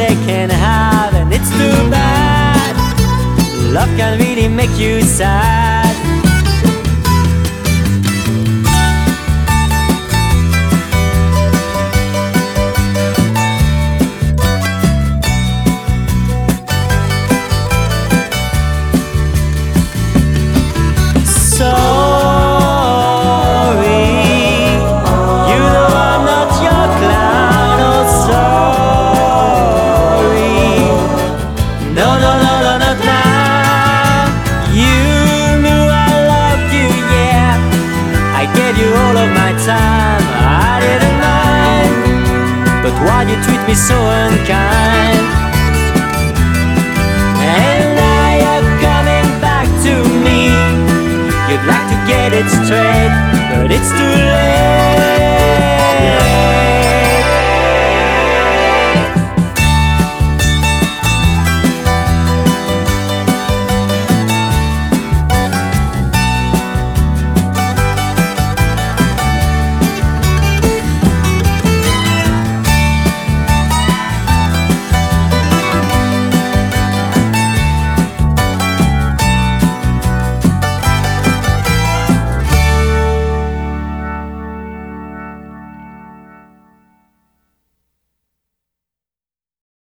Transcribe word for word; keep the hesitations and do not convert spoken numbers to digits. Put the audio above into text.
they can have, and it's too bad. Love can really make you sad. All of my time, I didn't mind, but why you treat me so unkind?